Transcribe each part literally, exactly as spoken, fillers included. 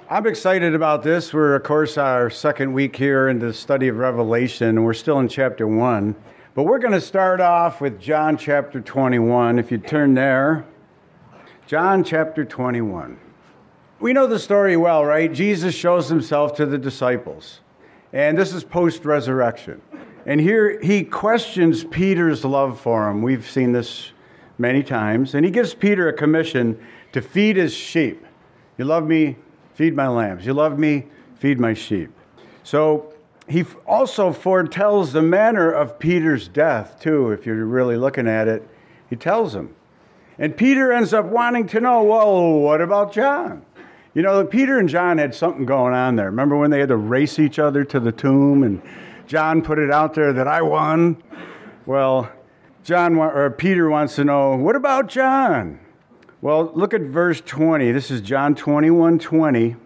I'm excited about this. We're, of course, our second week here in the study of Revelation, and we're still in chapter one. But we're going to start off with John chapter twenty-one. If you turn there, John chapter twenty-one. We know the story well, right? Jesus shows himself to the disciples, and this is post-resurrection. And here he questions Peter's love for him. We've seen this many times. And he gives Peter a commission to feed his sheep. You love me? Feed my lambs. You love me? Feed my sheep. So he also foretells the manner of Peter's death, too, if you're really looking at it. He tells him. And Peter ends up wanting to know, well, what about John? You know, Peter and John had something going on there. Remember when they had to race each other to the tomb, and John put it out there that I won? Well, John or Peter wants to know, what about John? Well, look at verse twenty. This is John twenty-one twenty.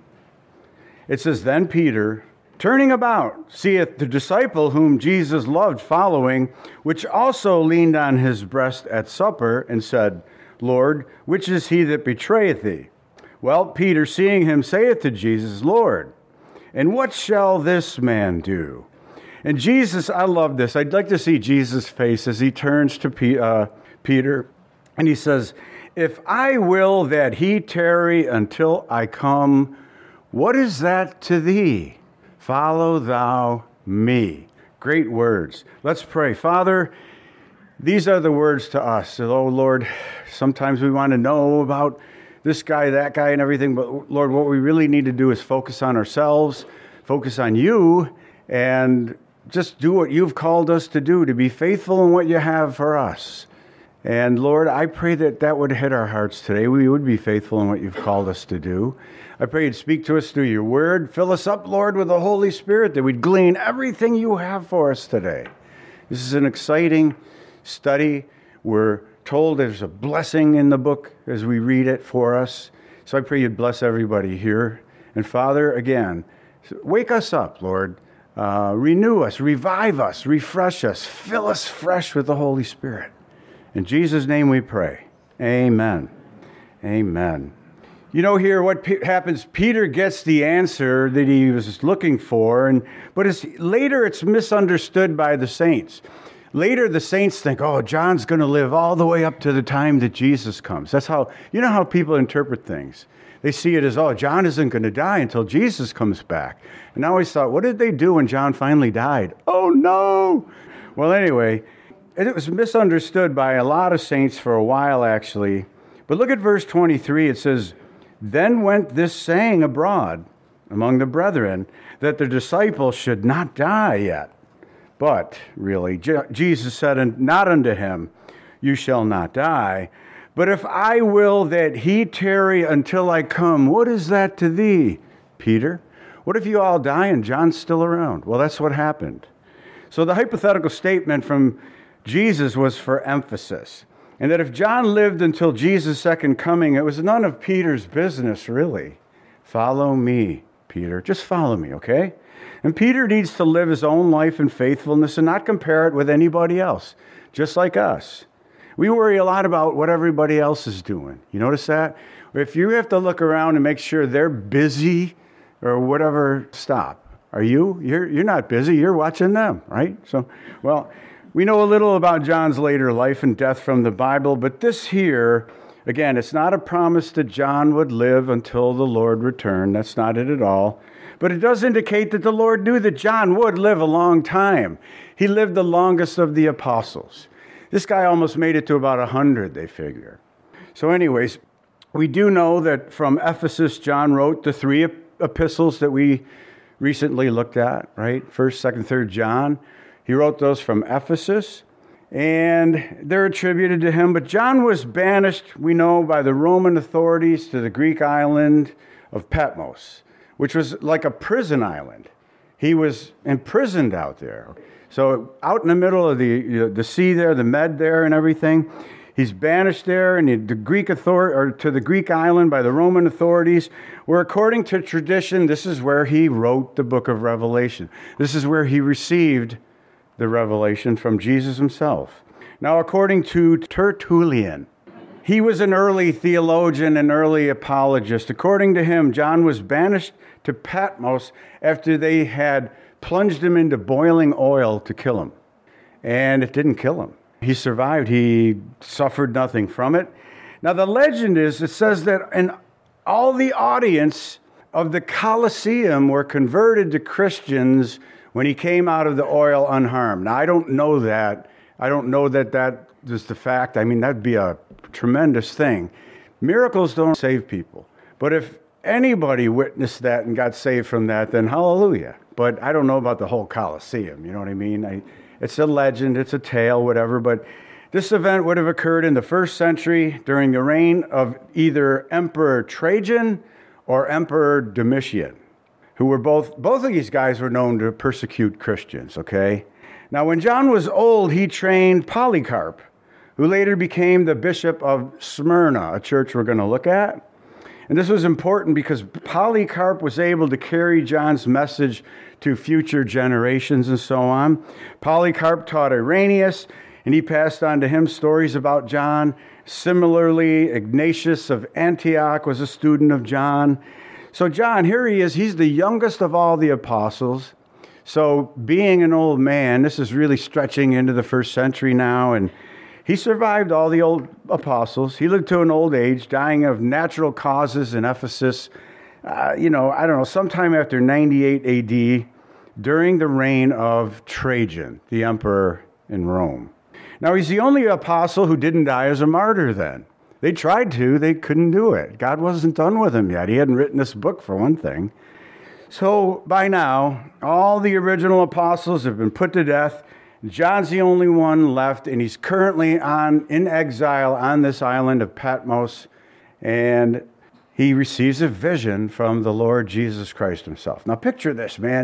It says, Then Peter, turning about, seeth the disciple whom Jesus loved following, which also leaned on his breast at supper, and said, Lord, which is he that betrayeth thee? Well, Peter, seeing him, saith to Jesus, Lord, and what shall this man do? And Jesus, I love this. I'd like to see Jesus' face as he turns to P- uh, Peter, and he says, If I will that he tarry until I come, what is that to thee? Follow thou me. Great words. Let's pray. Father, these are the words to us. Oh, Lord, sometimes we want to know about this guy, that guy, and everything, but Lord, what we really need to do is focus on ourselves, focus on you, and just do what you've called us to do, to be faithful in what you have for us. And Lord, I pray that that would hit our hearts today. We would be faithful in what you've called us to do. I pray you'd speak to us through your word. Fill us up, Lord, with the Holy Spirit, that we'd glean everything you have for us today. This is an exciting study. We're told there's a blessing in the book as we read it for us. So I pray you'd bless everybody here. And Father, again, wake us up, Lord. Uh, renew us, revive us, refresh us, fill us fresh with the Holy Spirit. In Jesus' name we pray. Amen. Amen. You know here what P- happens, Peter gets the answer that he was looking for, and but it's, later it's misunderstood by the saints. Later the saints think, oh, John's going to live all the way up to the time that Jesus comes. That's how, you know how people interpret things. They see it as, oh, John isn't going to die until Jesus comes back. And I always thought, what did they do when John finally died? Oh, no. Well, anyway, it was misunderstood by a lot of saints for a while, actually. But look at verse twenty-three. It says, Then went this saying abroad among the brethren, that the disciples should not die yet. But, really, Je- Jesus said not unto him, You shall not die. But if I will that he tarry until I come, what is that to thee, Peter? What if you all die and John's still around? Well, that's what happened. So the hypothetical statement from Jesus was for emphasis. And that if John lived until Jesus' second coming, it was none of Peter's business, really. Follow me, Peter. Just follow me, okay? And Peter needs to live his own life in faithfulness and not compare it with anybody else, just like us. We worry a lot about what everybody else is doing. You notice that? If you have to look around and make sure they're busy or whatever, stop. Are you? You're, you're not busy. You're watching them, right? So, well, we know a little about John's later life and death from the Bible, but this here, again, it's not a promise that John would live until the Lord returned. That's not it at all. But it does indicate that the Lord knew that John would live a long time. He lived the longest of the apostles. This guy almost made it to about one hundred, they figure. So anyways, we do know that from Ephesus, John wrote the three epistles that we recently looked at, right? First, second, third John. He wrote those from Ephesus, and they're attributed to him. But John was banished, we know, by the Roman authorities to the Greek island of Patmos, which was like a prison island. He was imprisoned out there. So out in the middle of the you know, the sea there, the Med there and everything, he's banished there and the Greek author- or to the Greek island by the Roman authorities, where according to tradition, this is where he wrote the book of Revelation. This is where he received the revelation from Jesus himself. Now, according to Tertullian, He was an early theologian, an early apologist. According to him, John was banished to Patmos after they had plunged him into boiling oil to kill him. And it didn't kill him. He survived. He suffered nothing from it. Now, the legend is, it says that in all the audience of the Colosseum were converted to Christians when he came out of the oil unharmed. Now, I don't know that. I don't know that that is the fact. I mean, that'd be a tremendous thing. Miracles don't save people. But if anybody witnessed that and got saved from that, then hallelujah. But I don't know about the whole Colosseum, you know what I mean? I, it's a legend, it's a tale, whatever, but this event would have occurred in the first century during the reign of either Emperor Trajan or Emperor Domitian, who were both, both of these guys were known to persecute Christians, okay? Now, when John was old, he trained Polycarp, who later became the bishop of Smyrna, a church we're going to look at. And this was important because Polycarp was able to carry John's message to future generations and so on. Polycarp taught Irenaeus, and he passed on to him stories about John. Similarly, Ignatius of Antioch was a student of John. So John, here he is. He's the youngest of all the apostles. So being an old man, this is really stretching into the first century now, and he survived all the old apostles. He lived to an old age, dying of natural causes in Ephesus, uh, you know, I don't know, sometime after ninety-eight A D, during the reign of Trajan, the emperor in Rome. Now, he's the only apostle who didn't die as a martyr then. They tried to, they couldn't do it. God wasn't done with him yet. He hadn't written this book, for one thing. So by now, all the original apostles have been put to death. John's the only one left, and he's currently on in exile on this island of Patmos, and he receives a vision from the Lord Jesus Christ himself. Now picture this, man.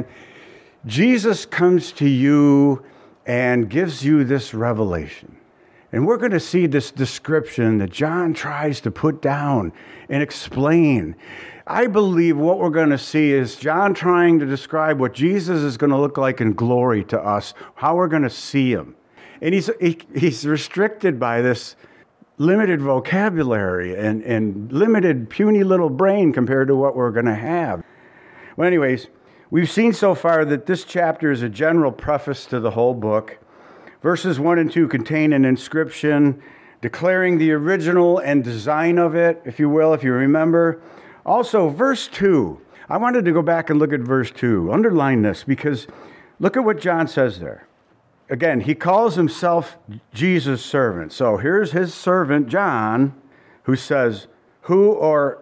Jesus comes to you and gives you this revelation. And we're going to see this description that John tries to put down and explain. I believe what we're going to see is John trying to describe what Jesus is going to look like in glory to us, how we're going to see him. And he's he, he's restricted by this limited vocabulary and, and limited, puny little brain compared to what we're going to have. Well, anyways, we've seen so far that this chapter is a general preface to the whole book. Verses one and two contain an inscription declaring the original and design of it, if you will, if you remember. Also, verse two, I wanted to go back and look at verse two. Underline this, because look at what John says there. Again, he calls himself Jesus' servant. So here's his servant, John, who says, who or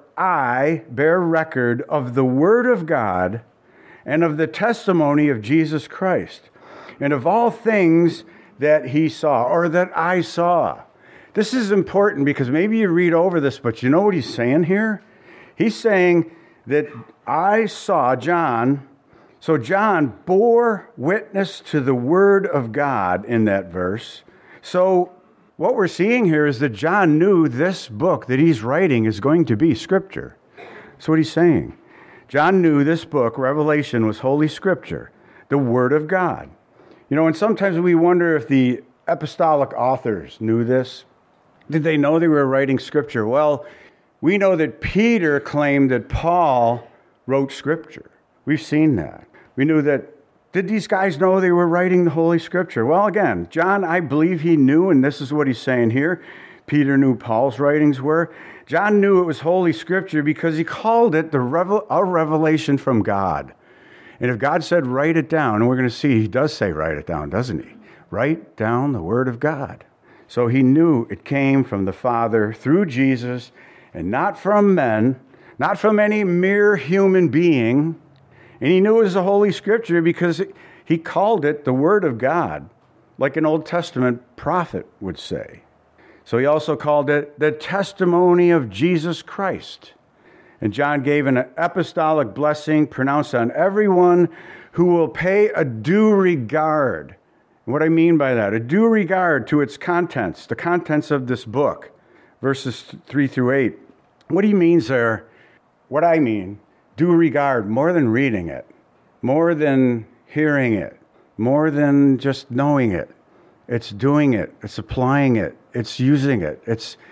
I bear record of the word of God and of the testimony of Jesus Christ, and of all things that he saw, or that I saw. This is important because maybe you read over this, but you know what he's saying here? He's saying that I saw John, so John bore witness to the word of God in that verse. So what we're seeing here is that John knew this book that he's writing is going to be Scripture. That's what he's saying. John knew this book, Revelation, was Holy Scripture, the Word of God. You know, and sometimes we wonder if the apostolic authors knew this. Did they know they were writing Scripture? Well, we know that Peter claimed that Paul wrote Scripture. We've seen that. We knew that. Did these guys know they were writing the Holy Scripture? Well, again, John, I believe he knew, and this is what he's saying here. Peter knew Paul's writings were. John knew it was Holy Scripture because he called it the revel- a revelation from God. And if God said, write it down, and we're going to see he does say write it down, doesn't he? Write down the Word of God. So he knew it came from the Father through Jesus, and not from men, not from any mere human being. And he knew it was the Holy Scripture because he called it the Word of God, like an Old Testament prophet would say. So he also called it the testimony of Jesus Christ. And John gave an apostolic blessing pronounced on everyone who will pay a due regard. And what I mean by that, a due regard to its contents, the contents of this book, verses three through eight. What he means there, what I mean, due regard, more than reading it, more than hearing it, more than just knowing it. It's doing it. It's applying it. It's using it. It's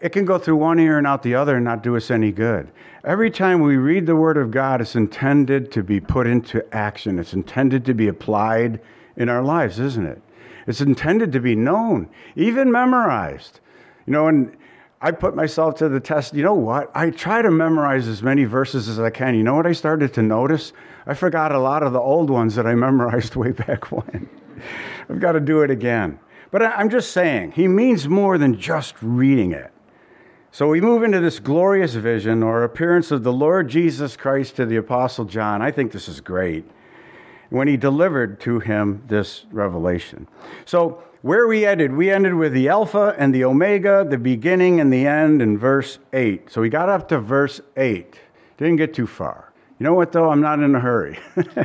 it can go through one ear and out the other and not do us any good. Every time we read the Word of God, it's intended to be put into action. It's intended to be applied in our lives, isn't it? It's intended to be known, even memorized. You know, and I put myself to the test. You know what? I try to memorize as many verses as I can. You know what I started to notice? I forgot a lot of the old ones that I memorized way back when. I've got to do it again. But I'm just saying, he means more than just reading it. So we move into this glorious vision or appearance of the Lord Jesus Christ to the Apostle John. I think this is great. When he delivered to him this revelation. So where we ended, we ended with the Alpha and the Omega, the beginning and the end in verse eight. So we got up to verse eight. Didn't get too far. You know what, though? I'm not in a hurry.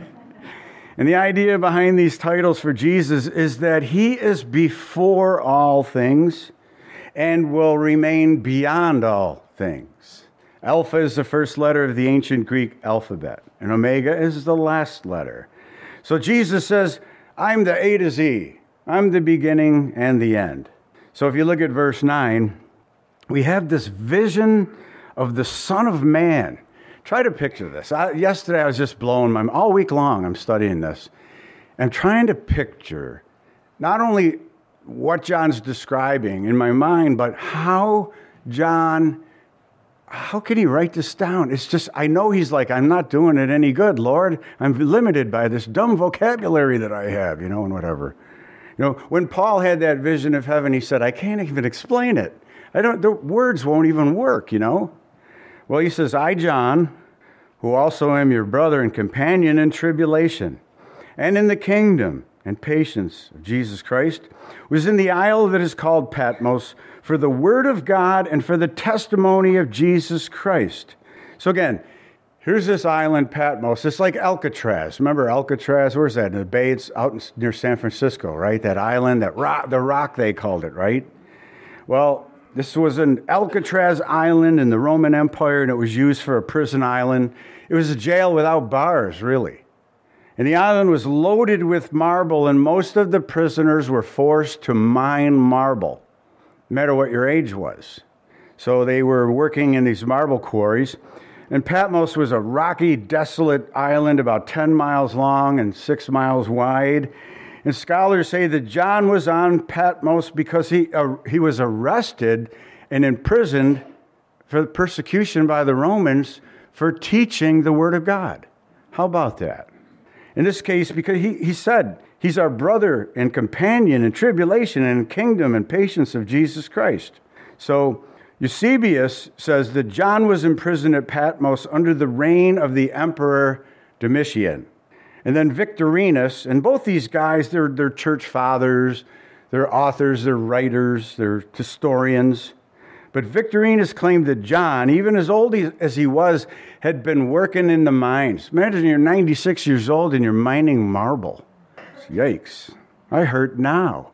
And the idea behind these titles for Jesus is that he is before all things and will remain beyond all things. Alpha is the first letter of the ancient Greek alphabet, and Omega is the last letter. So Jesus says, I'm the A to Z. I'm the beginning and the end. So if you look at verse nine, we have this vision of the Son of Man. Try to picture this. I, yesterday I was just blowing my mind. All week long I'm studying this. I'm trying to picture not only what John's describing in my mind, but how John, how can he write this down? It's just, I know he's like, I'm not doing it any good, Lord. I'm limited by this dumb vocabulary that I have, you know, and whatever. You know, when Paul had that vision of heaven, he said, I can't even explain it. I don't, the words won't even work, you know. Well, he says, I, John, who also am your brother and companion in tribulation and in the kingdom and patience of Jesus Christ, was in the isle that is called Patmos for the word of God and for the testimony of Jesus Christ. So again, here's this island, Patmos. It's like Alcatraz. Remember Alcatraz? Where's that? In the bay, it's out in, near San Francisco, right? That island, that rock, the rock they called it, right? Well, this was an Alcatraz island in the Roman Empire, and it was used for a prison island. It was a jail without bars, really. And the island was loaded with marble, and most of the prisoners were forced to mine marble, no matter what your age was. So they were working in these marble quarries. And Patmos was a rocky, desolate island about ten miles long and six miles wide. And scholars say that John was on Patmos because he, uh, he was arrested and imprisoned for persecution by the Romans for teaching the Word of God. How about that? In this case, because he, he said, he's our brother and companion in tribulation and kingdom and patience of Jesus Christ. So Eusebius says that John was imprisoned at Patmos under the reign of the Emperor Domitian. And then Victorinus, and both these guys, they're, they're church fathers, they're authors, they're writers, they're historians. But Victorinus claimed that John, even as old as he was, had been working in the mines. Imagine you're ninety-six years old and you're mining marble. Yikes. I hurt now.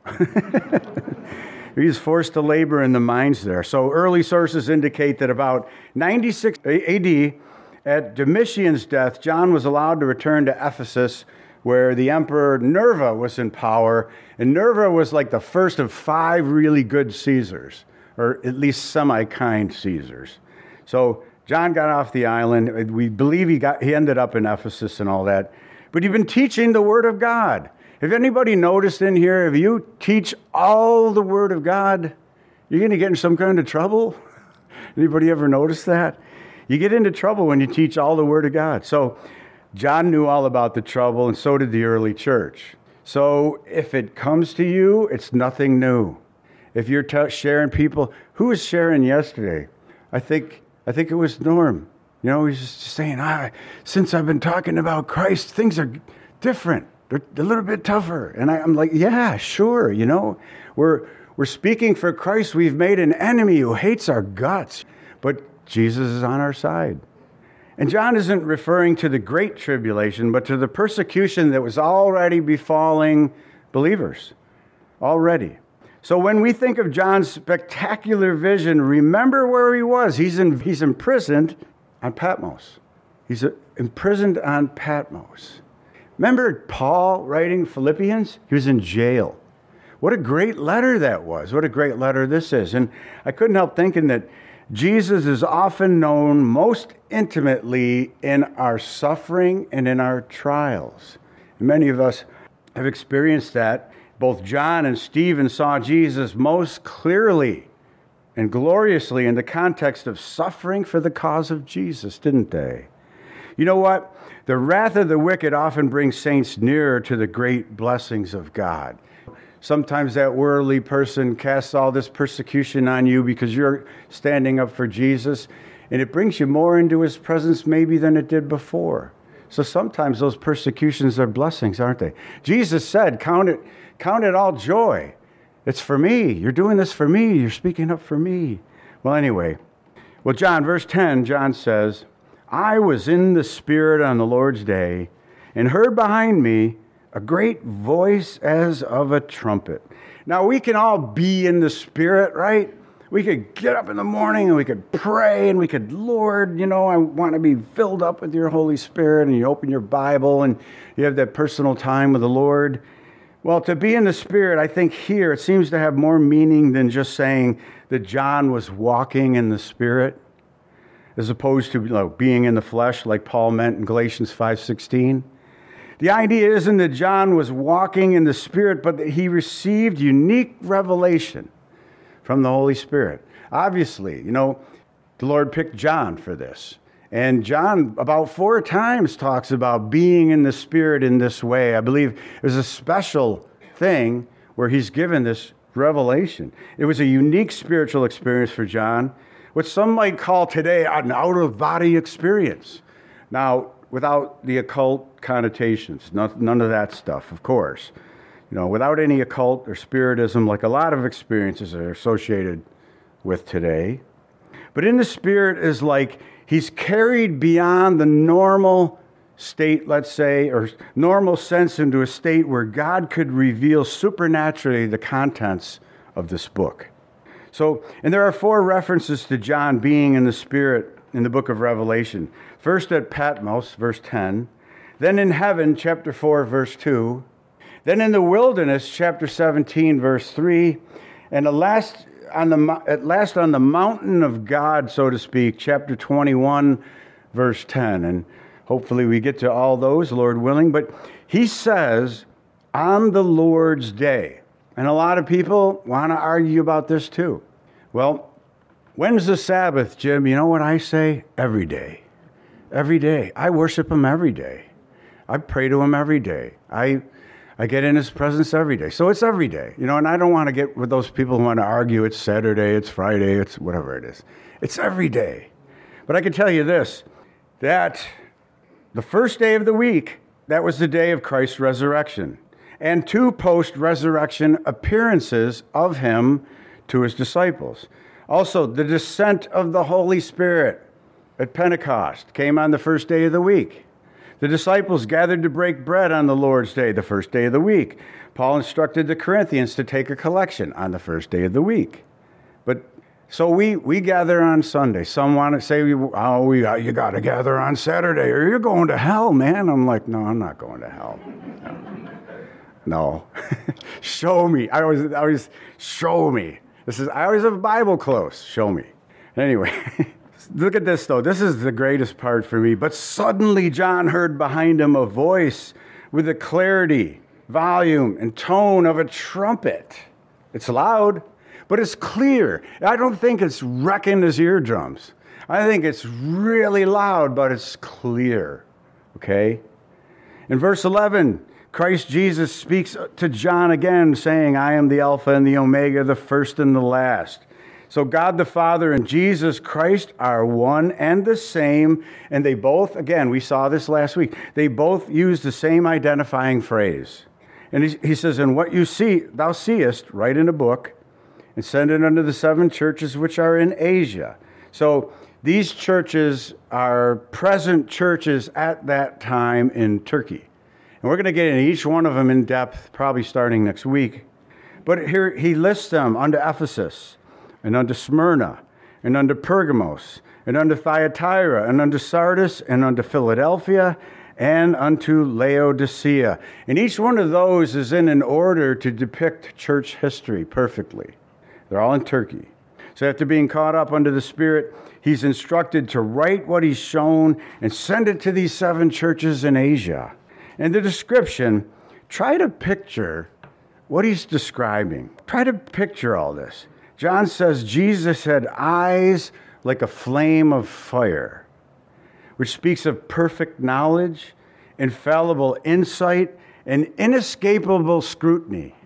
He was forced to labor in the mines there. So early sources indicate that about ninety-six A D, at Domitian's death, John was allowed to return to Ephesus, where the emperor Nerva was in power. And Nerva was like the first of five really good Caesars, or at least semi-kind Caesars. So John got off the island. We believe he got he ended up in Ephesus and all that. But he'd been teaching the Word of God. Have anybody noticed in here, if you teach all the Word of God, you're going to get in some kind of trouble? Anybody ever notice that? You get into trouble when you teach all the Word of God. So John knew all about the trouble, and so did the early church. So if it comes to you, it's nothing new. If you're t- sharing people, who was sharing yesterday? I think I think it was Norm. You know, he's just saying, ah, since I've been talking about Christ, things are different. They're a little bit tougher. And I, I'm like, yeah, sure. You know, we're we're speaking for Christ. We've made an enemy who hates our guts. But Jesus is on our side. And John isn't referring to the great tribulation, but to the persecution that was already befalling believers. Already. So when we think of John's spectacular vision, remember where he was. He's in, he's imprisoned on Patmos. He's imprisoned on Patmos. Remember Paul writing Philippians? He was in jail. What a great letter that was. What a great letter this is. And I couldn't help thinking that Jesus is often known most intimately in our suffering and in our trials. And many of us have experienced that. Both John and Stephen saw Jesus most clearly and gloriously in the context of suffering for the cause of Jesus, didn't they? You know what? The wrath of the wicked often brings saints nearer to the great blessings of God. Sometimes that worldly person casts all this persecution on you because you're standing up for Jesus, and it brings you more into his presence maybe than it did before. So sometimes those persecutions are blessings, aren't they? Jesus said, count it, count it all joy. It's for me. You're doing this for me. You're speaking up for me. Well, anyway, well, John, verse ten, John says, I was in the Spirit on the Lord's day and heard behind me a great voice as of a trumpet. Now, we can all be in the Spirit, right? We could get up in the morning and we could pray and we could, Lord, you know, I want to be filled up with your Holy Spirit, and you open your Bible and you have that personal time with the Lord. Well, to be in the Spirit, I think here it seems to have more meaning than just saying that John was walking in the Spirit, as opposed to, you know, being in the flesh like Paul meant in Galatians five sixteen. The idea isn't that John was walking in the Spirit, but that he received unique revelation from the Holy Spirit. Obviously, you know, the Lord picked John for this. And John about four times talks about being in the Spirit in this way. I believe there's a special thing where he's given this revelation. It was a unique spiritual experience for John, what some might call today an out-of-body experience. Now, without the occult connotations, none of that stuff, of course. You know, without any occult or spiritism, like a lot of experiences are associated with today. But in the Spirit is like he's carried beyond the normal state, let's say, or normal sense into a state where God could reveal supernaturally the contents of this book. So, and there are four references to John being in the Spirit in the book of Revelation. First at Patmos, verse ten. Then in heaven, chapter four, verse two. Then in the wilderness, chapter seventeen, verse three. And at last on the, at last on the mountain of God, so to speak, chapter twenty-one, verse ten. And hopefully we get to all those, Lord willing. But he says, on the Lord's day. And a lot of people want to argue about this too. Well, when's the Sabbath, Jim? You know what I say? Every day. Every day. I worship him every day. I pray to him every day. I I get in his presence every day. So it's every day. You know, and I don't want to get with those people who want to argue it's Saturday, it's Friday, it's whatever it is. It's every day. But I can tell you this, that the first day of the week, that was the day of Christ's resurrection. And two post-resurrection appearances of him to his disciples. Also, the descent of the Holy Spirit at Pentecost came on the first day of the week. The disciples gathered to break bread on the Lord's day, the first day of the week. Paul instructed the Corinthians to take a collection on the first day of the week. But so we we gather on Sunday. Some want to say, oh, we, you got to gather on Saturday or you're going to hell, man. I'm like, no, I'm not going to hell. No. No. Show me. I always, I always, show me. This is, I always have a Bible close. Show me. Anyway, look at this, though. This is the greatest part for me. But suddenly John heard behind him a voice with the clarity, volume, and tone of a trumpet. It's loud, but it's clear. I don't think it's wrecking his eardrums. I think it's really loud, but it's clear. Okay? In verse eleven, Christ Jesus speaks to John again, saying, I am the Alpha and the Omega, the first and the last. So God the Father and Jesus Christ are one and the same, and they both, again, we saw this last week, they both use the same identifying phrase. And he, he says, and what you see, thou seest, write in a book, and send it unto the seven churches which are in Asia. So these churches are present churches at that time in Turkey. And we're going to get into each one of them in depth, probably starting next week. But here he lists them unto Ephesus, and unto Smyrna, and unto Pergamos, and unto Thyatira, and unto Sardis, and unto Philadelphia, and unto Laodicea. And each one of those is in an order to depict church history perfectly. They're all in Turkey. So after being caught up under the Spirit, he's instructed to write what he's shown and send it to these seven churches in Asia. And the description, try to picture what he's describing. Try to picture all this. John says Jesus had eyes like a flame of fire, which speaks of perfect knowledge, infallible insight, and inescapable scrutiny.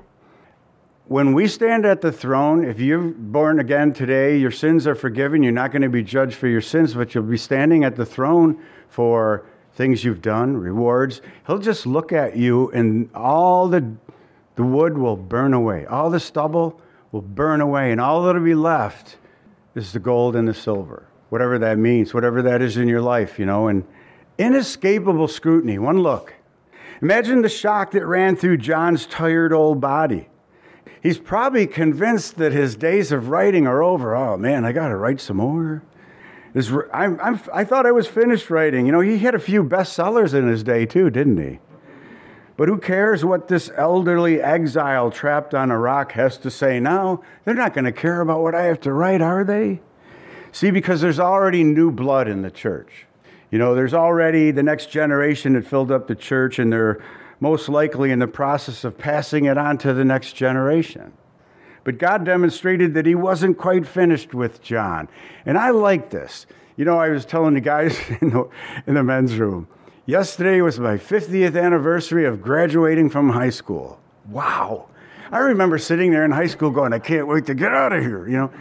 When we stand at the throne, if you're born again today, your sins are forgiven. You're not going to be judged for your sins, but you'll be standing at the throne for things you've done, rewards. He'll just look at you, and all the, the wood will burn away. All the stubble will burn away, and all that'll be left is the gold and the silver, whatever that means, whatever that is in your life, you know, and inescapable scrutiny. One look. Imagine the shock that ran through John's tired old body. He's probably convinced that his days of writing are over. Oh, man, I got to write some more. This, I'm, I'm, I thought I was finished writing. You know, he had a few bestsellers in his day, too, didn't he? But who cares what this elderly exile trapped on a rock has to say now? They're not going to care about what I have to write, are they? See, because there's already new blood in the church. You know, there's already the next generation that filled up the church, and they're most likely in the process of passing it on to the next generation. But God demonstrated that he wasn't quite finished with John. And I like this. You know, I was telling the guys in the, in the men's room, yesterday was my fiftieth anniversary of graduating from high school. Wow. I remember sitting there in high school going, I can't wait to get out of here. You know,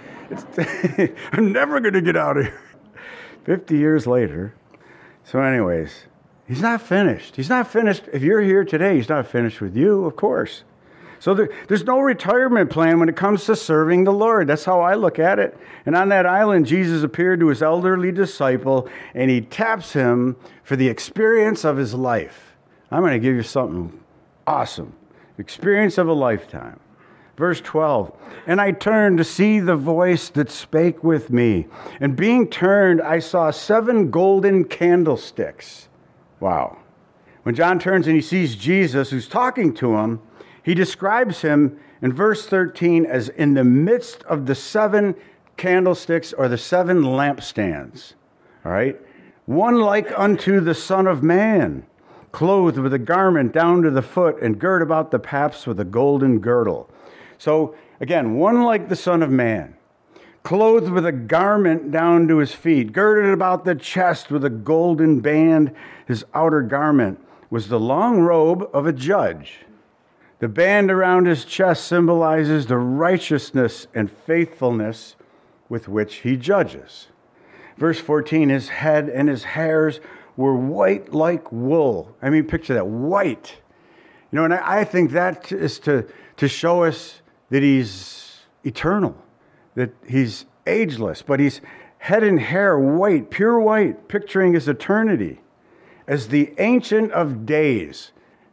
it's, I'm never going to get out of here. fifty years later. So anyways, he's not finished. He's not finished. If you're here today, he's not finished with you, of course. So there, there's no retirement plan when it comes to serving the Lord. That's how I look at it. And on that island, Jesus appeared to his elderly disciple, and he taps him for the experience of his life. I'm going to give you something awesome. Experience of a lifetime. Verse twelve, and I turned to see the voice that spake with me. And being turned, I saw seven golden candlesticks. Wow. When John turns and he sees Jesus who's talking to him, he describes him in verse thirteen as in the midst of the seven candlesticks or the seven lampstands. All right? One like unto the Son of Man, clothed with a garment down to the foot and girt about the paps with a golden girdle. So, again, one like the Son of Man, clothed with a garment down to his feet, girded about the chest with a golden band. His outer garment was the long robe of a judge. The band around his chest symbolizes the righteousness and faithfulness with which he judges. Verse fourteen, his head and his hairs were white like wool. I mean, picture that, white. You know, and I, I think that is to, to show us that he's eternal, that he's ageless, but he's head and hair white, pure white, picturing his eternity as the Ancient of Days.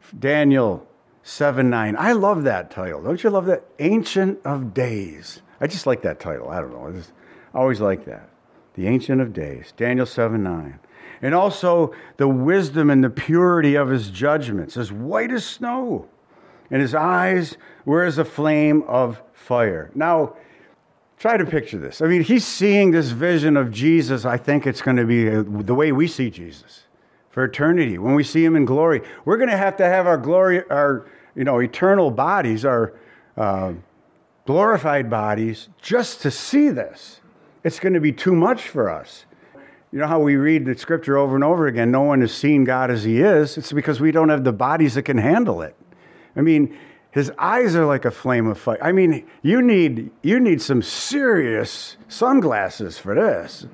Daniel seven nine. I love that title. Don't you love that? Ancient of Days. I just like that title. I don't know. I just always like that. The Ancient of Days. Daniel seven nine. And also the wisdom and the purity of his judgments, as white as snow. And his eyes were as a flame of fire. Now, try to picture this. I mean, he's seeing this vision of Jesus. I think it's going to be the way we see Jesus for eternity. When we see him in glory, we're going to have to have our glory, our you know, eternal bodies, our uh, glorified bodies, just to see this. It's going to be too much for us. You know how we read the scripture over and over again, no one has seen God as he is. It's because we don't have the bodies that can handle it. I mean, his eyes are like a flame of fire. I mean, you need you need some serious sunglasses for this.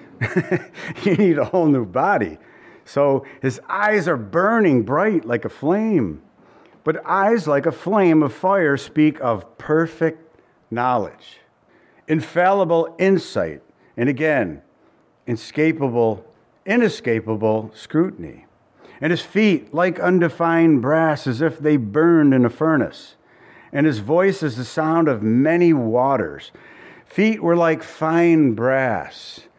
You need a whole new body. So his eyes are burning bright like a flame. But eyes like a flame of fire speak of perfect knowledge, infallible insight, and again, inescapable, inescapable scrutiny. And his feet like undefined brass, as if they burned in a furnace. And his voice is the sound of many waters. Feet were like fine brass,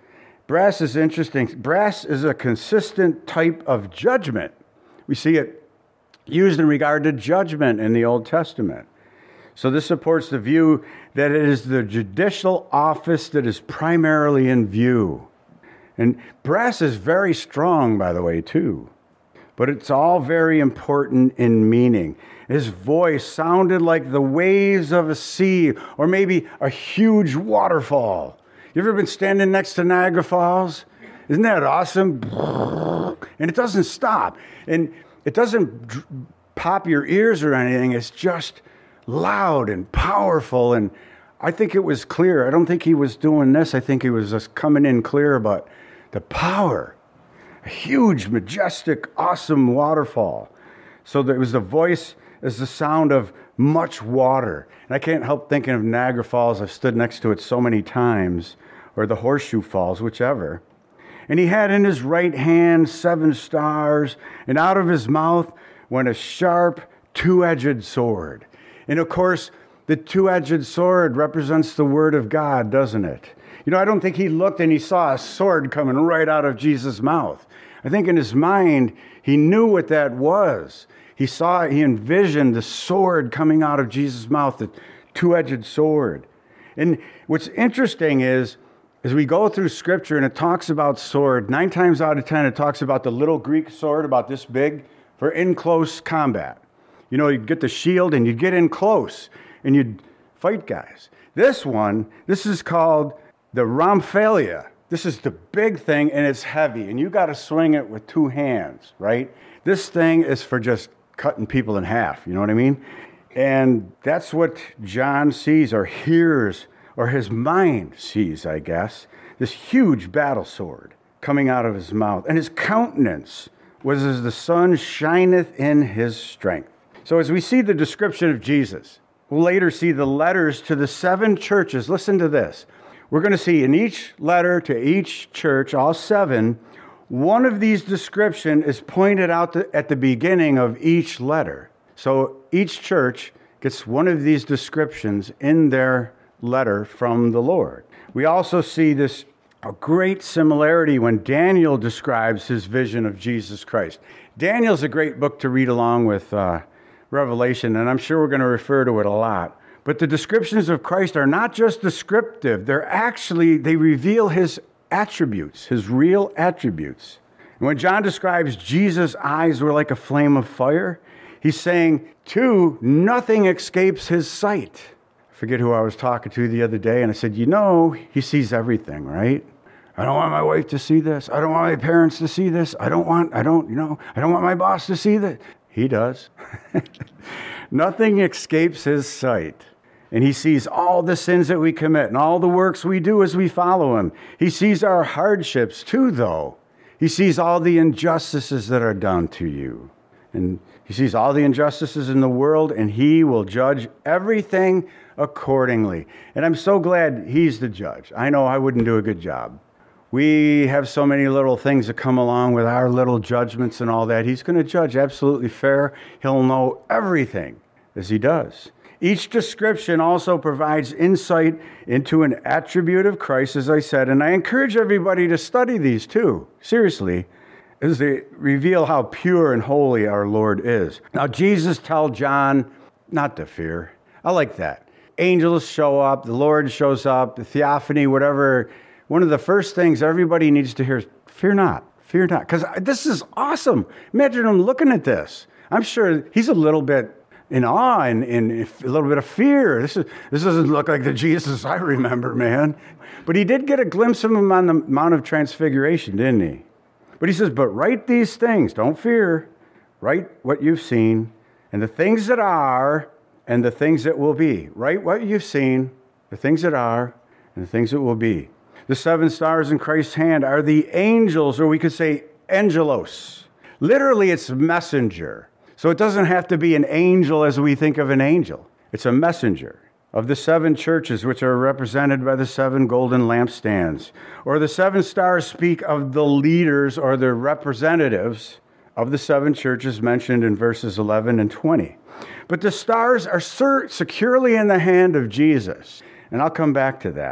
Brass is interesting. Brass is a consistent type of judgment. We see it used in regard to judgment in the Old Testament. So this supports the view that it is the judicial office that is primarily in view. And brass is very strong, by the way, too. But it's all very important in meaning. His voice sounded like the waves of a sea, or maybe a huge waterfall. You ever been standing next to Niagara Falls? Isn't that awesome? And it doesn't stop. And it doesn't pop your ears or anything. It's just loud and powerful. And I think it was clear. I don't think he was doing this. I think he was just coming in clear, but the power. A huge, majestic, awesome waterfall. So there was the voice as the sound of much water. And I can't help thinking of Niagara Falls. I've stood next to it so many times, or the Horseshoe Falls, whichever. And he had in his right hand seven stars, and out of his mouth went a sharp, two-edged sword. And of course, the two-edged sword represents the word of God, doesn't it? You know, I don't think he looked and he saw a sword coming right out of Jesus' mouth. I think in his mind, he knew what that was. He saw, he envisioned the sword coming out of Jesus' mouth, the two-edged sword. And what's interesting is, as we go through Scripture and it talks about sword, nine times out of ten, it talks about the little Greek sword about this big for in-close combat. You know, you'd get the shield and you'd get in close and you'd fight guys. This one, this is called the Rhomphalia. This is the big thing, and it's heavy, and you got to swing it with two hands, right? This thing is for just cutting people in half, you know what I mean? And that's what John sees or hears, or his mind sees, I guess, this huge battle sword coming out of his mouth. And his countenance was as the sun shineth in his strength. So as we see the description of Jesus, we'll later see the letters to the seven churches. Listen to this. We're going to see in each letter to each church, all seven, one of these descriptions is pointed out at the beginning of each letter. So each church gets one of these descriptions in their letter from the Lord. We also see this a great similarity when Daniel describes his vision of Jesus Christ. Daniel's a great book to read along with uh, Revelation, and I'm sure we're going to refer to it a lot. But the descriptions of Christ are not just descriptive. They're actually, they reveal his attributes, his real attributes. And when John describes Jesus' eyes were like a flame of fire, he's saying, too, nothing escapes his sight. I forget who I was talking to the other day, and I said, you know, he sees everything, right? I don't want my wife to see this. I don't want my parents to see this. I don't want, I don't, you know, I don't want my boss to see that. He does. Nothing escapes his sight. And he sees all the sins that we commit and all the works we do as we follow him. He sees our hardships too, though. He sees all the injustices that are done to you. And he sees all the injustices in the world, and he will judge everything accordingly. And I'm so glad he's the judge. I know I wouldn't do a good job. We have so many little things that come along with our little judgments and all that. He's going to judge absolutely fair. He'll know everything as he does. Each description also provides insight into an attribute of Christ, as I said, and I encourage everybody to study these too, seriously, as they reveal how pure and holy our Lord is. Now, Jesus told John not to fear. I like that. Angels show up, the Lord shows up, the theophany, whatever. One of the first things everybody needs to hear is, fear not, fear not, because this is awesome. Imagine him looking at this. I'm sure he's a little bit in awe and, and a little bit of fear. This is this doesn't look like the Jesus I remember, man. But he did get a glimpse of him on the Mount of Transfiguration, didn't he? But he says, but write these things, don't fear. Write what you've seen, and the things that are, and the things that will be. Write what you've seen, the things that are, and the things that will be. The seven stars in Christ's hand are the angels, or we could say angelos. Literally, it's messenger. So it doesn't have to be an angel as we think of an angel. It's a messenger of the seven churches, which are represented by the seven golden lampstands. Or the seven stars speak of the leaders or the representatives of the seven churches mentioned in verses eleven and twenty. But the stars are securely in the hand of Jesus. And I'll come back to that.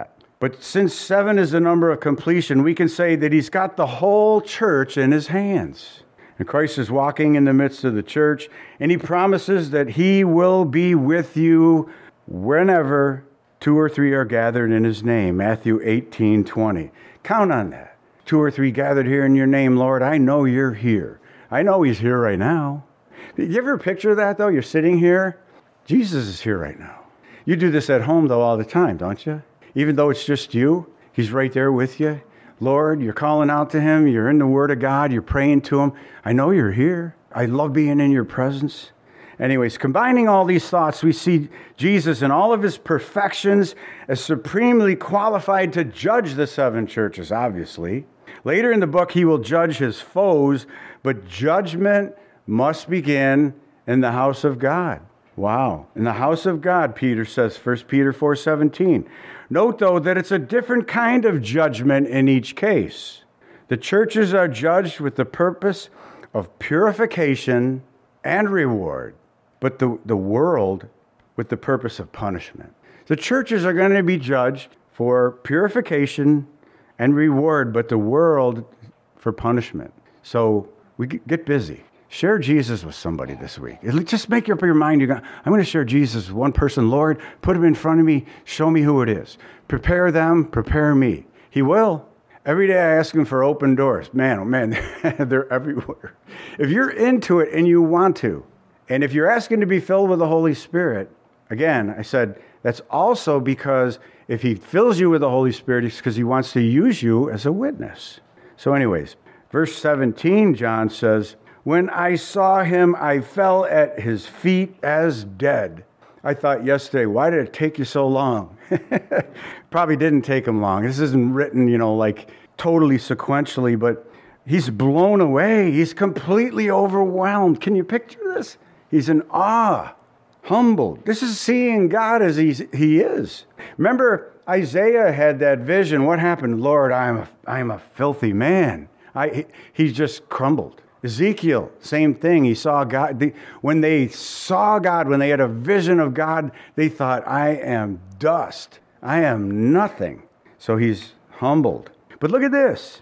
But since seven is the number of completion, we can say that he's got the whole church in his hands. And Christ is walking in the midst of the church, and he promises that he will be with you whenever two or three are gathered in his name. Matthew eighteen twenty. Count on that. Two or three gathered here in your name, Lord. I know you're here. I know he's here right now. You ever picture that, though? You're sitting here. Jesus is here right now. You do this at home, though, all the time, don't you? Even though it's just you, he's right there with you. Lord, you're calling out to him. You're in the Word of God. You're praying to him. I know you're here. I love being in your presence. Anyways, combining all these thoughts, we see Jesus in all of his perfections as supremely qualified to judge the seven churches, obviously. Later in the book, he will judge his foes, but judgment must begin in the house of God. Wow. In the house of God, Peter says, First Peter four seventeen. Note, though, that it's a different kind of judgment in each case. The churches are judged with the purpose of purification and reward, but the, the world with the purpose of punishment. The churches are going to be judged for purification and reward, but the world for punishment. So we get busy. Share Jesus with somebody this week. Just make up your mind. You're going, I'm going to share Jesus with one person. Lord, put him in front of me. Show me who it is. Prepare them. Prepare me. He will. Every day I ask him for open doors. Man, oh man, they're everywhere. If you're into it and you want to, and if you're asking to be filled with the Holy Spirit, again, I said, that's also because if he fills you with the Holy Spirit, it's because he wants to use you as a witness. So anyways, verse seventeen, John says, when I saw him, I fell at his feet as dead. I thought yesterday, why did it take you so long? Probably didn't take him long. This isn't written, you know, like totally sequentially, but he's blown away. He's completely overwhelmed. Can you picture this? He's in awe, humbled. This is seeing God as he's, he is. Remember, Isaiah had that vision. What happened? Lord, I am a, I am a filthy man. I, he, he just crumbled. Ezekiel, same thing. He saw God. They, when they saw God, when they had a vision of God, they thought, I am dust. I am nothing. So he's humbled. But look at this.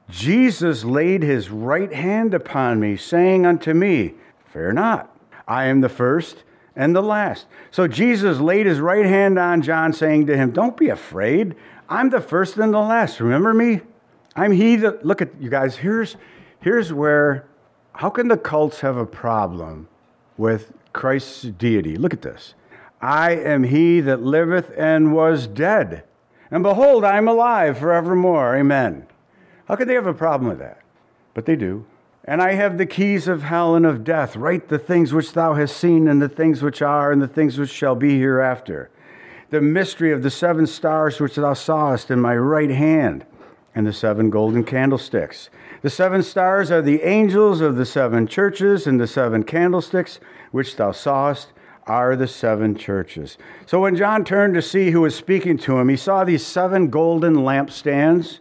Jesus laid his right hand upon me, saying unto me, fear not. I am the first and the last. So Jesus laid his right hand on John, saying to him, don't be afraid. I'm the first and the last. Remember me? I'm he that, look at you guys, here's, here's where, how can the cults have a problem with Christ's deity? Look at this. I am he that liveth and was dead. And behold, I am alive forevermore. Amen. How could they have a problem with that? But they do. And I have the keys of hell and of death. Write the things which thou hast seen, and the things which are, and the things which shall be hereafter. The mystery of the seven stars which thou sawest in my right hand, and the seven golden candlesticks. The seven stars are the angels of the seven churches, and the seven candlesticks which thou sawest are the seven churches. So when John turned to see who was speaking to him, he saw these seven golden lampstands,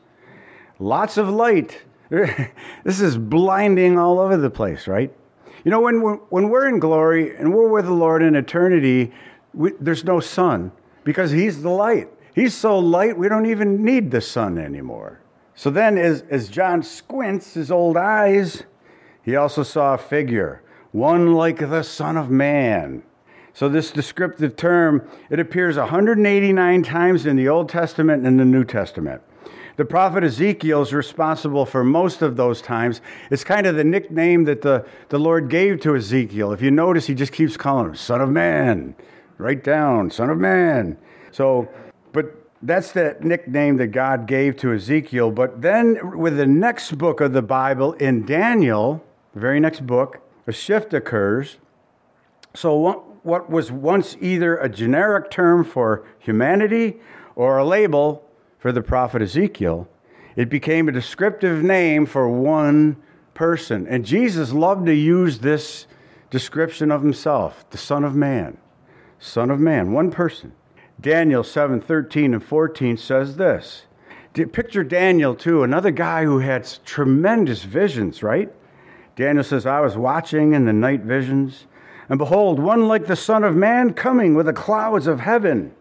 lots of light. This is blinding all over the place, right? You know, when we're, when we're in glory and we're with the Lord in eternity, we, there's no sun because he's the light. He's so light, we don't even need the sun anymore. So then as, as John squints his old eyes, he also saw a figure, one like the Son of Man. So this descriptive term, it appears one hundred eighty-nine times in the Old Testament and the New Testament. The prophet Ezekiel is responsible for most of those times. It's kind of the nickname that the, the Lord gave to Ezekiel. If you notice, he just keeps calling him Son of Man. Write down, Son of Man. So, but that's the nickname that God gave to Ezekiel. But then with the next book of the Bible, in Daniel, the very next book, a shift occurs. So what, what was once either a generic term for humanity or a label for the prophet Ezekiel, it became a descriptive name for one person. And Jesus loved to use this description of himself, the Son of Man. Son of Man, one person. Daniel seven thirteen and fourteen says this. Picture Daniel, too, another guy who had tremendous visions, right? Daniel says, I was watching in the night visions, and behold, one like the Son of Man coming with the clouds of heaven.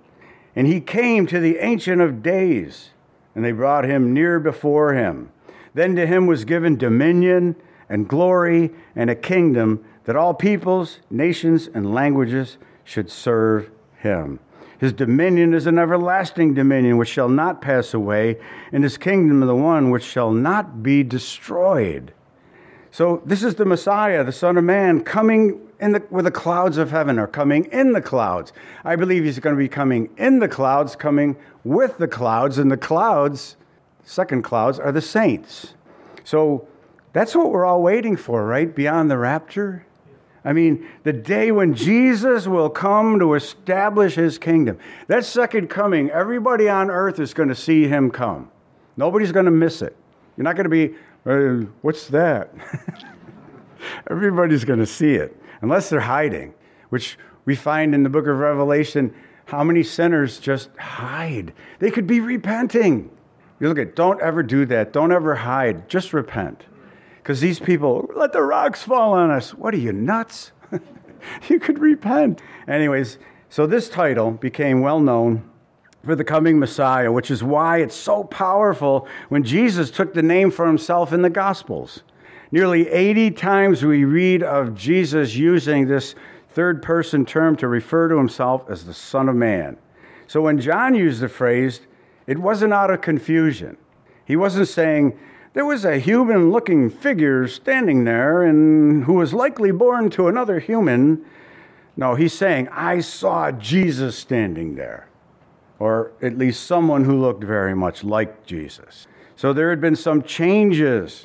And he came to the Ancient of Days, and they brought him near before him. Then to him was given dominion and glory and a kingdom, that all peoples, nations, and languages should serve him. His dominion is an everlasting dominion which shall not pass away, and his kingdom is the one which shall not be destroyed. So this is the Messiah, the Son of Man, coming in the, with the clouds of heaven, or coming in the clouds. I believe he's going to be coming in the clouds, coming with the clouds, and the clouds, second clouds, are the saints. So that's what we're all waiting for, right? Beyond the rapture. I mean, the day when Jesus will come to establish his kingdom. That second coming, everybody on earth is going to see him come. Nobody's going to miss it. You're not going to be, uh, what's that? Everybody's going to see it, unless they're hiding, which we find in the book of Revelation, how many sinners just hide. They could be repenting. You look at, don't ever do that. Don't ever hide. Just repent. Because these people, let the rocks fall on us. What are you, nuts? You could repent. Anyways, so this title became well known for the coming Messiah, which is why it's so powerful when Jesus took the name for himself in the Gospels. Nearly eighty times we read of Jesus using this third-person term to refer to himself as the Son of Man. So when John used the phrase, it wasn't out of confusion. He wasn't saying, there was a human-looking figure standing there and who was likely born to another human. No, he's saying, I saw Jesus standing there, or at least someone who looked very much like Jesus. So there had been some changes.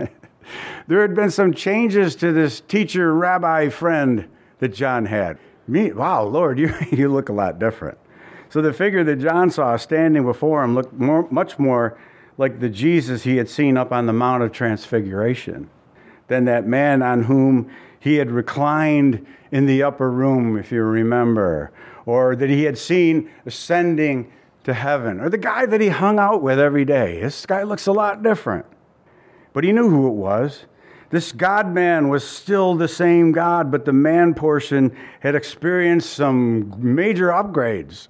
There had been some changes to this teacher, rabbi friend that John had. Me, wow, Lord, you, you look a lot different. So the figure that John saw standing before him looked more, much more like the Jesus he had seen up on the Mount of Transfiguration than that man on whom he had reclined in the upper room, if you remember, or that he had seen ascending to heaven, or the guy that he hung out with every day. This guy looks a lot different. But he knew who it was. This God-man was still the same God, but the man portion had experienced some major upgrades,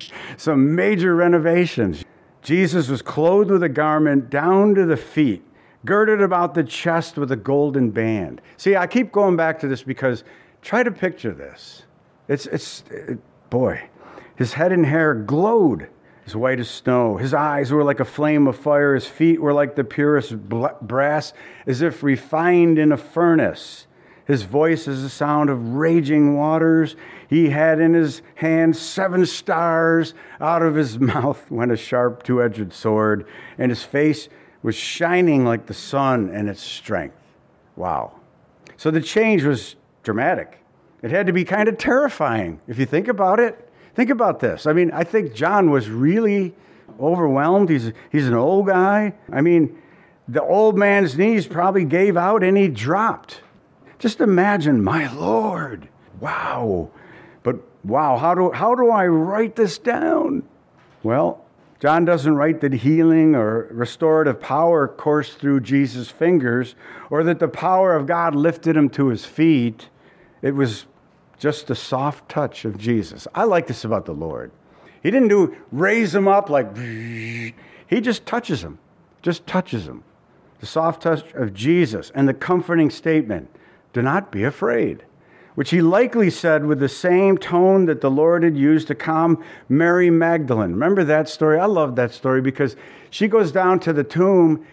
some major renovations. Jesus was clothed with a garment down to the feet, girded about the chest with a golden band. See, I keep going back to this because try to picture this. It's, it's, it, boy, his head and hair glowed as white as snow. His eyes were like a flame of fire. His feet were like the purest brass, as if refined in a furnace. His voice is the sound of raging waters. He had in his hand seven stars. Out of his mouth went a sharp two-edged sword, and his face was shining like the sun in its strength. Wow. So the change was dramatic. It had to be kind of terrifying, if you think about it. Think about this. I mean, I think John was really overwhelmed. He's, he's an old guy. I mean, the old man's knees probably gave out and he dropped. Just imagine, my Lord. Wow. But wow, how do, how do I write this down? Well, John doesn't write that healing or restorative power coursed through Jesus' fingers, or that the power of God lifted him to his feet. It was just the soft touch of Jesus. I like this about the Lord. He didn't do raise him up like, he just touches him, just touches him. The soft touch of Jesus and the comforting statement, do not be afraid, which he likely said with the same tone that the Lord had used to calm Mary Magdalene. Remember that story? I love that story because she goes down to the tomb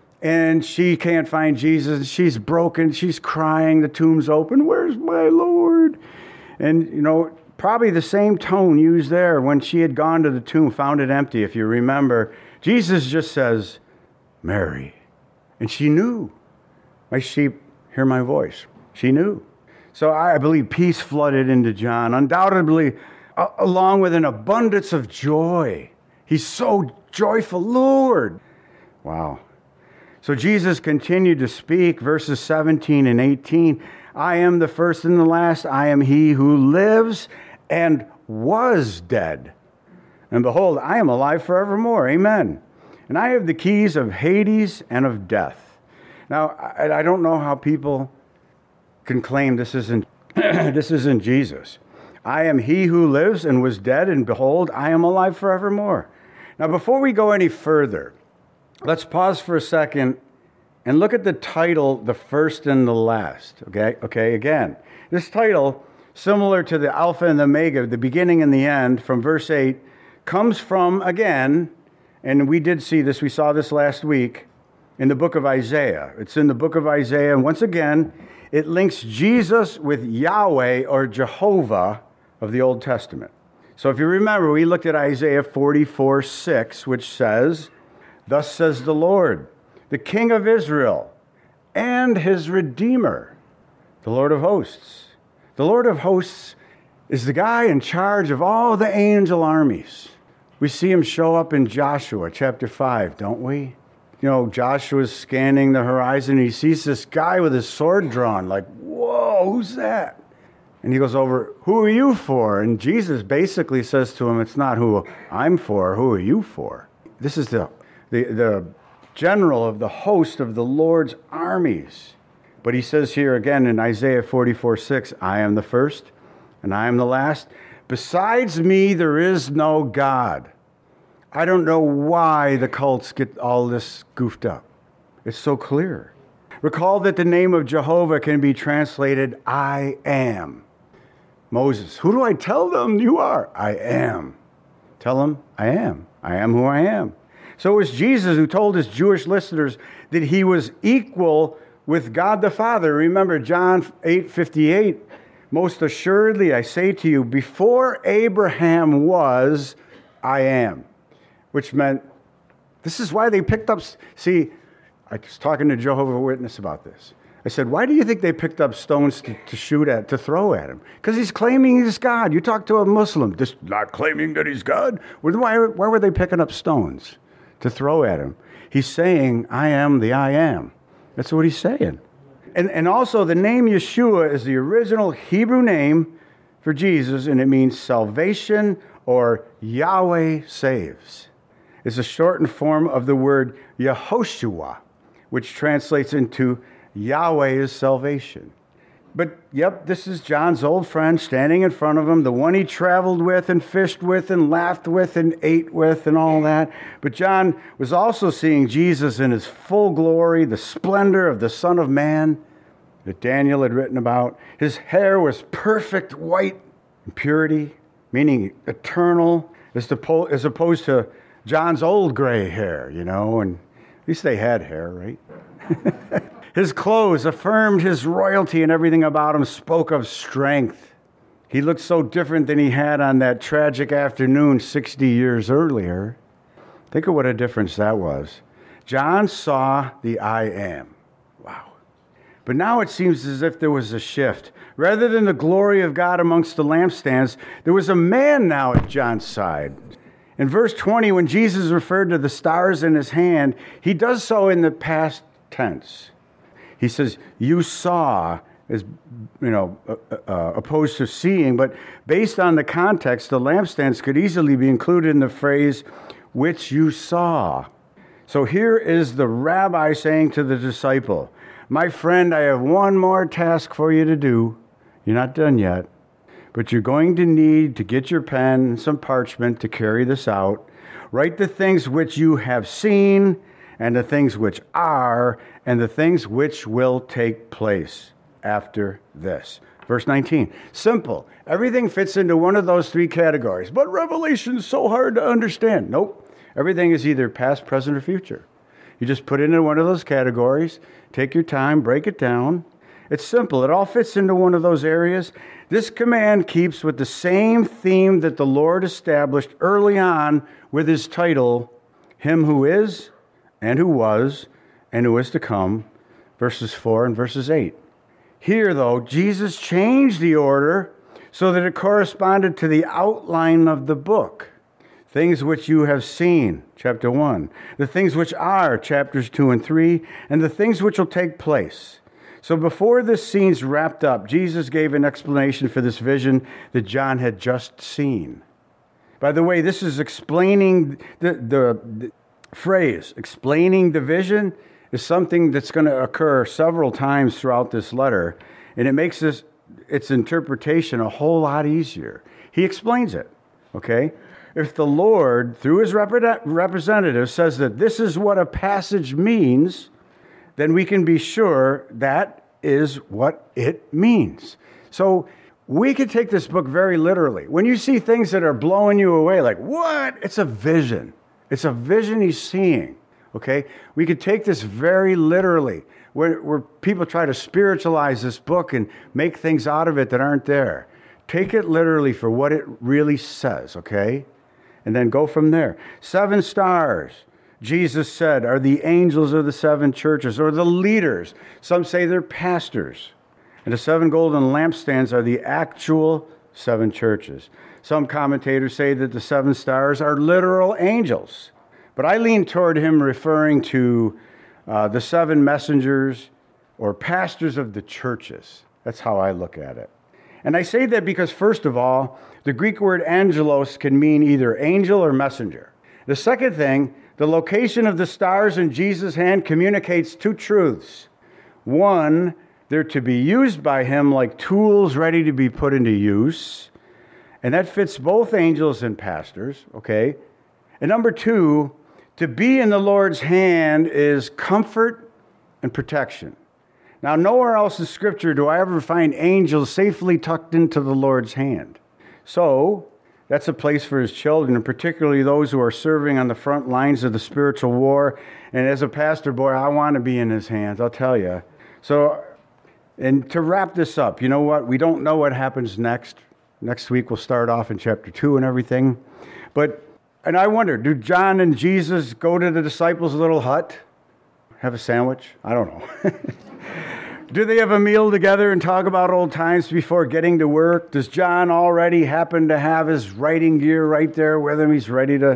and she can't find Jesus. She's broken. She's crying. The tomb's open. Where's my Lord? And, you know, probably the same tone used there when she had gone to the tomb, found it empty, if you remember. Jesus just says, Mary. And she knew. My sheep hear my voice. She knew. So I believe peace flooded into John, undoubtedly, uh, along with an abundance of joy. He's so joyful, Lord. Wow. So Jesus continued to speak, verses seventeen and eighteen. I am the first and the last. I am he who lives and was dead. And behold, I am alive forevermore. Amen. And I have the keys of Hades and of death. Now, I, I don't know how people can claim this isn't, this isn't Jesus. I am he who lives and was dead, and behold, I am alive forevermore. Now, before we go any further, let's pause for a second and look at the title, the first and the last. Okay, okay, again. This title, similar to the Alpha and the Omega, the beginning and the end, from verse eight, comes from, again, and we did see this, we saw this last week, in the book of Isaiah. It's in the book of Isaiah, and once again, it links Jesus with Yahweh or Jehovah of the Old Testament. So if you remember, we looked at Isaiah forty-four six, which says, "Thus says the Lord, the King of Israel, and his Redeemer, the Lord of hosts." The Lord of hosts is the guy in charge of all the angel armies. We see him show up in Joshua chapter five, don't we? You know, Joshua's scanning the horizon, and he sees this guy with his sword drawn, like, whoa, who's that? And he goes over, who are you for? And Jesus basically says to him, it's not who I'm for, who are you for? This is the, the, the general of the host of the Lord's armies. But he says here again in Isaiah forty-four six, I am the first and I am the last. Besides me, there is no God. I don't know why the cults get all this goofed up. It's so clear. Recall that the name of Jehovah can be translated, I am. Moses, who do I tell them you are? I am. Tell them, I am. I am who I am. So it was Jesus who told his Jewish listeners that he was equal with God the Father. Remember John eight fifty-eight, most assuredly I say to you, before Abraham was, I am. Which meant, this is why they picked up, see, I was talking to Jehovah's Witness about this. I said, why do you think they picked up stones to, to shoot at, to throw at him? Because he's claiming he's God. You talk to a Muslim, just not claiming that he's God. Why, why were they picking up stones to throw at him? He's saying, I am the I am. That's what he's saying. And, and also, the name Yeshua is the original Hebrew name for Jesus, and it means salvation or Yahweh saves. It's a shortened form of the word Yehoshua, which translates into Yahweh is salvation. But, yep, this is John's old friend standing in front of him, the one he traveled with and fished with and laughed with and ate with and all that. But John was also seeing Jesus in his full glory, the splendor of the Son of Man that Daniel had written about. His hair was perfect white and purity, meaning eternal, as opposed to John's old gray hair, you know, and at least they had hair, right? His clothes affirmed his royalty, and everything about him spoke of strength. He looked so different than he had on that tragic afternoon sixty years earlier. Think of what a difference that was. John saw the I am. Wow. But now it seems as if there was a shift. Rather than the glory of God amongst the lampstands, there was a man now at John's side. In verse twenty, when Jesus referred to the stars in his hand, he does so in the past tense. He says, you saw, as you know, uh, uh, opposed to seeing, but based on the context, the lampstands could easily be included in the phrase, which you saw. So here is the rabbi saying to the disciple, my friend, I have one more task for you to do. You're not done yet, but you're going to need to get your pen and some parchment to carry this out. Write the things which you have seen, and the things which are, and the things which will take place after this. Verse nineteen, simple. Everything fits into one of those three categories. But Revelation is so hard to understand. Nope. Everything is either past, present, or future. You just put it into one of those categories, take your time, break it down. It's simple. It all fits into one of those areas. This command keeps with the same theme that the Lord established early on with his title, Him Who Is, and Who Was, and Who Is to Come, verses four and verses eight. Here, though, Jesus changed the order so that it corresponded to the outline of the book. Things which you have seen, chapter one. The things which are, chapters two and three. And the things which will take place. So before this scene's wrapped up, Jesus gave an explanation for this vision that John had just seen. By the way, this is explaining the, the, the phrase, explaining the vision, is something that's going to occur several times throughout this letter. And it makes this its interpretation a whole lot easier. He explains it, okay? If the Lord, through his repre- representative, says that this is what a passage means, then we can be sure that is what it means. So we could take this book very literally. When you see things that are blowing you away, like, what? It's a vision. It's a vision he's seeing, okay? We could take this very literally, where, where people try to spiritualize this book and make things out of it that aren't there. Take it literally for what it really says, okay? And then go from there. Seven stars, Jesus said, are the angels of the seven churches, or the leaders. Some say they're pastors. And the seven golden lampstands are the actual seven churches. Some commentators say that the seven stars are literal angels. But I lean toward him referring to uh, the seven messengers or pastors of the churches. That's how I look at it. And I say that because, first of all, the Greek word angelos can mean either angel or messenger. The second thing, the location of the stars in Jesus' hand communicates two truths. One, they're to be used by him like tools ready to be put into use. And that fits both angels and pastors, okay? And number two, to be in the Lord's hand is comfort and protection. Now, nowhere else in Scripture do I ever find angels safely tucked into the Lord's hand. So, that's a place for his children, and particularly those who are serving on the front lines of the spiritual war. And as a pastor, boy, I want to be in his hands, I'll tell you. So, and to wrap this up, you know what? We don't know what happens next. Next week we'll start off in chapter two and everything. But, and I wonder, do John and Jesus go to the disciples' little hut? Have a sandwich? I don't know. Do they have a meal together and talk about old times before getting to work? Does John already happen to have his writing gear right there with him? He's ready to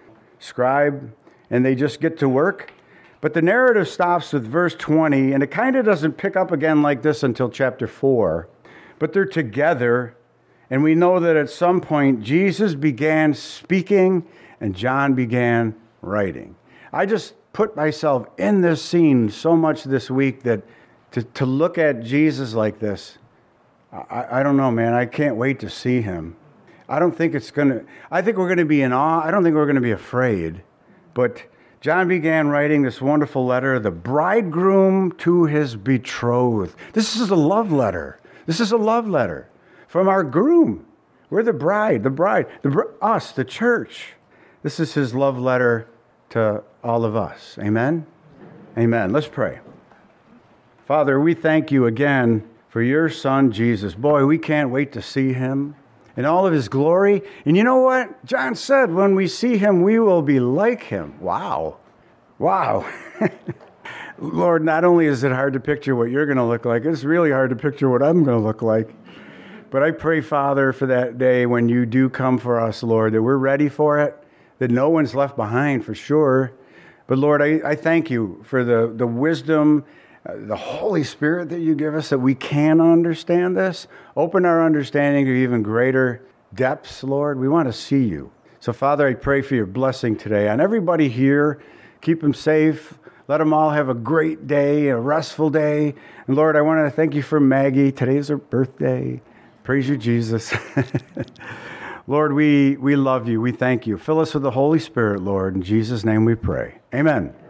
scribe, and they just get to work? But the narrative stops with verse twenty, and it kind of doesn't pick up again like this until chapter four. But they're together, and we know that at some point Jesus began speaking and John began writing. I just put myself in this scene so much this week that To, to look at Jesus like this, I, I don't know, man. I can't wait to see him. I don't think it's going to, I think we're going to be in awe. I don't think we're going to be afraid. But John began writing this wonderful letter, the bridegroom to his betrothed. This is a love letter. This is a love letter from our groom. We're the bride, the bride, the us, the church. This is his love letter to all of us. Amen? Amen. Let's pray. Father, we thank you again for your son, Jesus. Boy, we can't wait to see him in all of his glory. And you know what? John said, when we see him, we will be like him. Wow. Wow. Lord, not only is it hard to picture what you're going to look like, it's really hard to picture what I'm going to look like. But I pray, Father, for that day when you do come for us, Lord, that we're ready for it, that no one's left behind for sure. But Lord, I, I thank you for the, the wisdom, Uh, the Holy Spirit that you give us, that we can understand this. Open our understanding to even greater depths, Lord. We want to see you. So, Father, I pray for your blessing today on everybody here. Keep them safe. Let them all have a great day, a restful day. And, Lord, I want to thank you for Maggie. Today's her birthday. Praise you, Jesus. Lord, we, we love you. We thank you. Fill us with the Holy Spirit, Lord. In Jesus' name we pray. Amen.